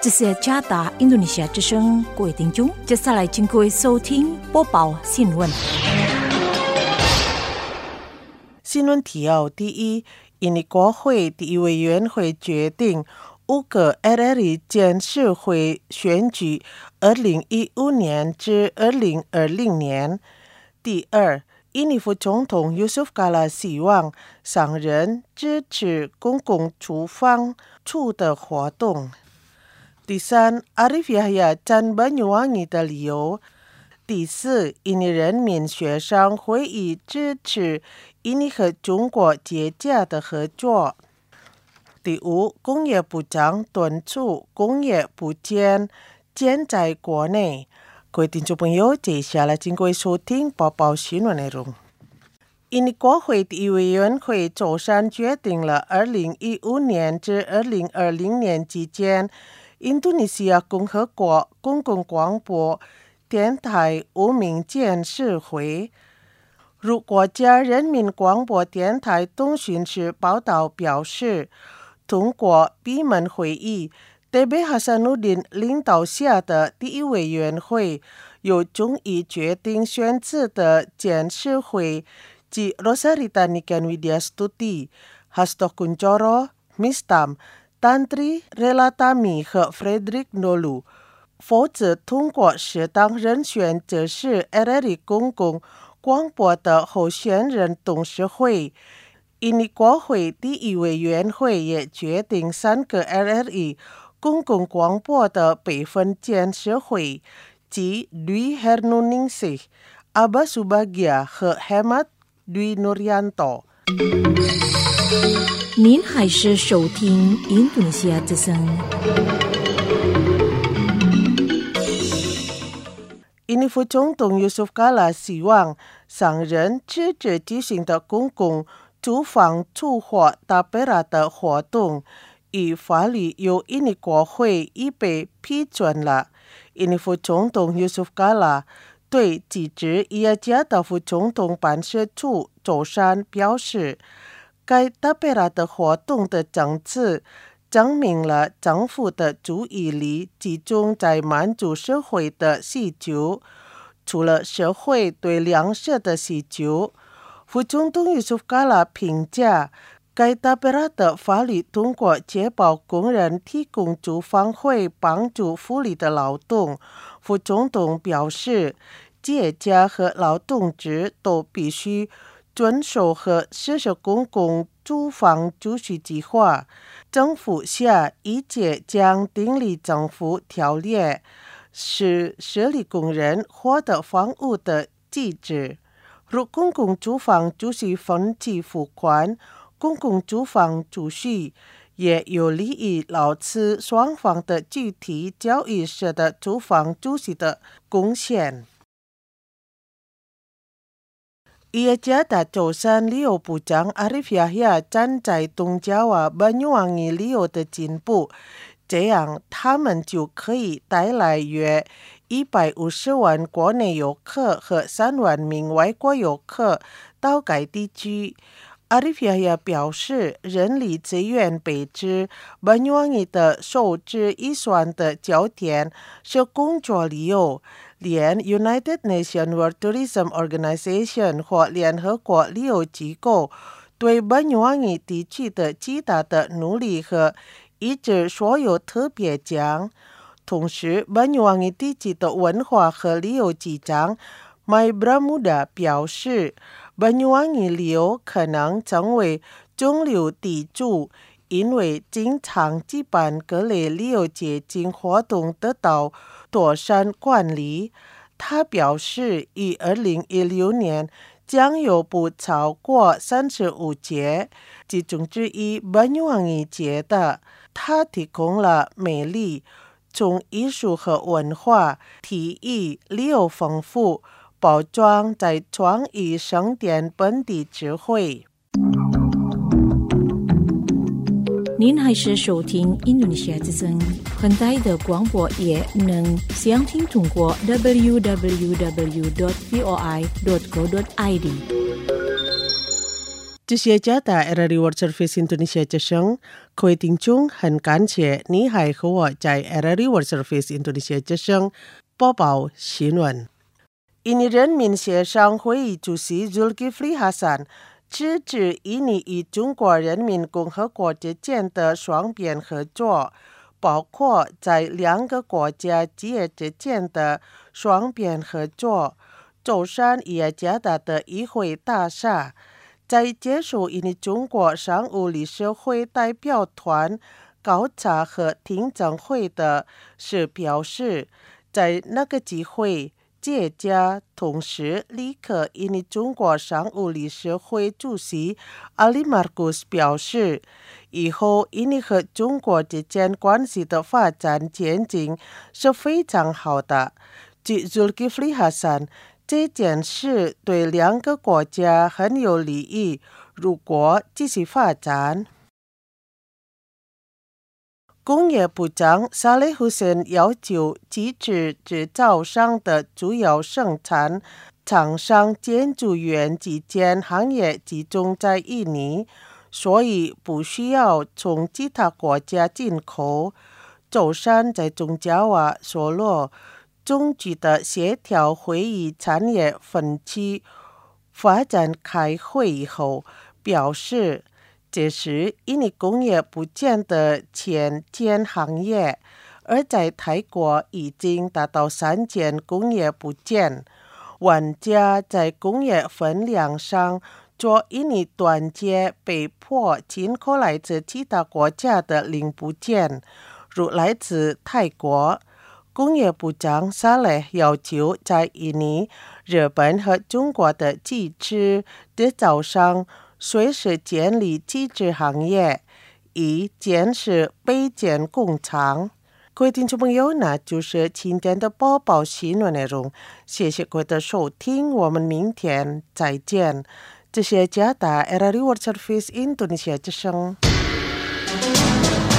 这是加拿大印度尼西亚之声，各位听众，接下来请各位收听播报新闻。 新闻提要：第一，印尼国会第一委员会决定5个 RRI 监事会选举2015年至2020年。第二，印尼副总统 Yusuf Kala 希望商人支持公共厨房处的活动。第三， Arif Yahya 赞Banyuwangi 的理由。第四，印尼人民协商会议支持印尼和中国接洽的合作。第五，工业部长敦促工业部建在国内。各位听众朋友，接下来请各位收听播报新闻内容。印尼国会第一委员会周三决定了2015年至2020年期间印度尼西亚共和国公共广播电台5名监事会。如国家人民广播电台通讯社报道表示，通过闭门会议，TB Hasanuddin 领导下的第一委员会有终于决定选择的监事会及 Rosarita Niken Widyastuti、Hasto Kuncoro、Mistam、Tantri Relatami 和 Frederick Nolu， 否则通过适当人选则是 RRI 公共广播的候选人董事会。印尼国会第一委员会也决定3个 RRI 公共广播的备份监事会，即 Dwi Hernuningsih、Abba Subagia 和 Hemat Dwi Nuryanto。 您还是收听印度尼西亚之声。 印尼副总统 Yusuf Kala 希望商人支持举行的公共厨房处或搭配的活动与法律由印尼国会已被批准了。印尼副总统 Yusuf Kala 对支持雅加达副总统办事处周三表示，该搭配的活动的政策证明了政府的注意力集中在满足社会的需求，除了社会对粮食的需求。副总统 Yusuf Kala 评价该搭配的法律通过确保工人提供住房会帮助福利的劳动。副总统表示，企业家和劳动者都必须遵守和实施公共住房住宿计划。政府下一届将订立政府条例，使设立工人获得房屋的机制。如公共住房住宿分期付款，公共住房住宿也有利于劳资双方的具体交易式的住房住宿的贡献。雅加达周三旅游部长 Arif Yahya 站在东加瓦 Banyuwangi 旅游的进步，这样他们就可以带来约150万国内游客和3万名外国游客到该地区。Arif Yahya 表示，人力资源配置 Banyuwangi 的首支预算的焦点是工作旅游，连 United Nations World Tourism Organization 或联合国旅游机构对 Banyuwangi 地区的极大的努力和一直所有特别奖。同时 Banyuwangi 地区的文化和旅游局长 Mai Bramuda 表示， Banyuwangi 旅游可能成为中流砥柱，因为经常举办各类旅游节庆活动得到妥善管理。他表示，于2016年将有不超过35节，其中之一 Banyuwangi 节的。他提供了美丽、从艺术和文化、体育、旅游丰富，包装在创意圣殿本地智慧。 您还是收听印度尼西亚之声，很大的广播也能详听通过 www.voi.co.id。 这些加大 RRI World Service Indonesia 之声，各位听众很感谢你还和我在 RRI World Service Indonesia 之声播报新闻。印尼人民协商会议主席 Zulkifli Hasan 支持印尼与中国人民共和国之间的双边合作，包括在两个国家之间的双边合作。舟山也加大的议会大厦在结束印尼中国商务理事会代表团考察和听证会的时表示，在那个机会借驾同时立刻印尼中国商务理事会主席阿里马库斯表示，以后印尼和中国之间关系的发展前景是非常好的。据 Zulkifli Hasan，这件事对两个国家很有利益，如果继续发展。工业部长萨雷胡森要求机制制造商的主要生产厂商建筑员之间行业集中在印尼，所以不需要从其他国家进口。舟山在中加瓦说了，中局的协调会议产业分区发展开会以后表示，这时印尼工业不见得前建行业，而在泰国已经达到3件工业部件。玩家在工业分量上做印尼短缺，被迫进口来自其他国家的零部件，如来自泰国。工业部长萨雷要求在印尼、日本和中国的机制制造商随时建立机制行业，以建设备件工厂。各位听众朋友，那就是今天的播报新闻内容，谢谢各位的收听，我们明天再见。这是加拿大 RRI World Service Indonesia 之声。